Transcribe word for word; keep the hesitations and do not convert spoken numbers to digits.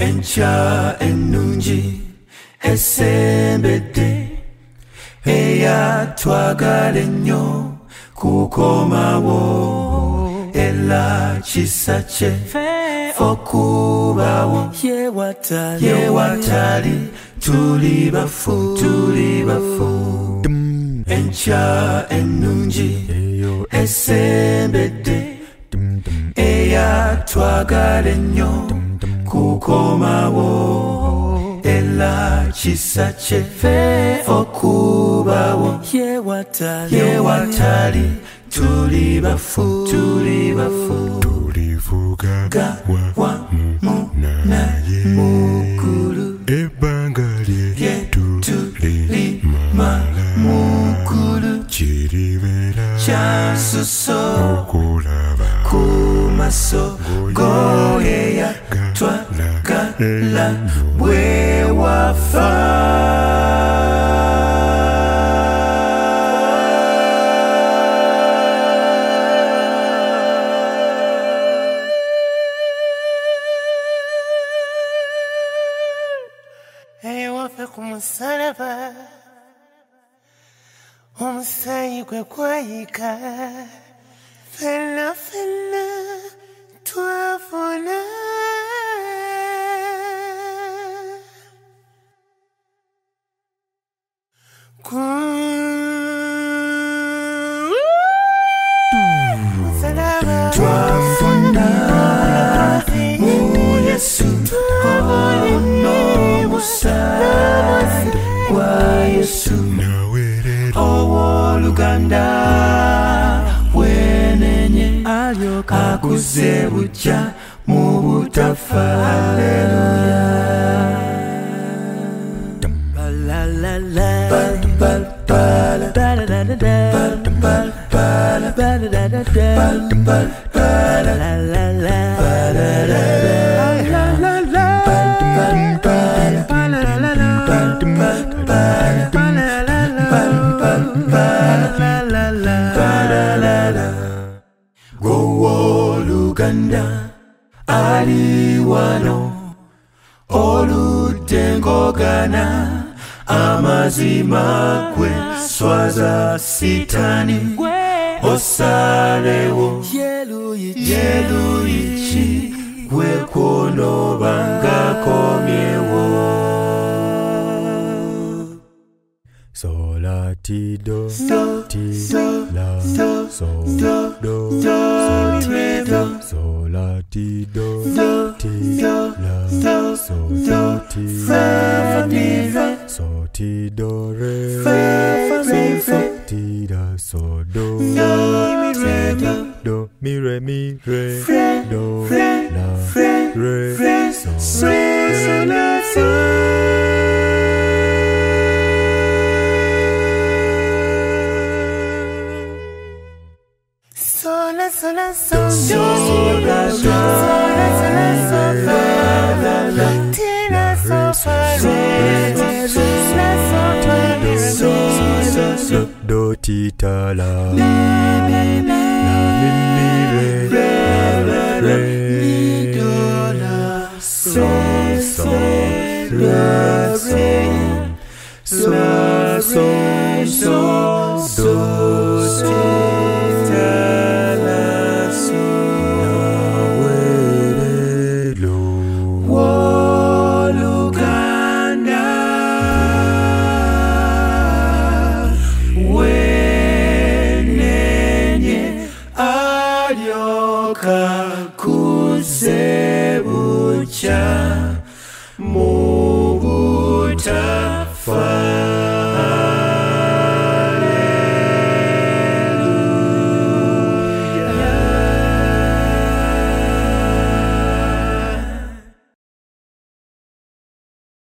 Encha enungi esembedde eyatwagala ennyo kukomawo ela kisa kye okubawo yewatali tuli bafu tuli bafu encha enungi esembedde eyatwagala ennyo kukomawo ela kisa kye okubawo yewatali tuli bafu tuli bafu tulivuga wamu naye mukulu ebbanga lye tulimala mukulu kiribera kyansuso okulaba ku maso goyeya twagala bwe wafa ewafe ku musalaba omusaayi gwe gwayika fenna fenna twafuna ku musalaba twafuna mu Yesu n'omusaayi gwa Yesu ow'oluganda wenenye akuze bujja mu butafa haleluya Gowoluganda ali wano oludengogana amazima gwe swaza sitani osalewo yeluyichi gwe kwonoba komyewo sola ti do ti la so do re do sola ti do ti la so do ti fa mi re so ti do re fa mi re ti da so do mi re do do mi re mi re do re la re so re la so sola sola so sola sola sola sola tina so fa re la so so do ti ta la mi mi mi la mi mi re la re mi do la so so la so so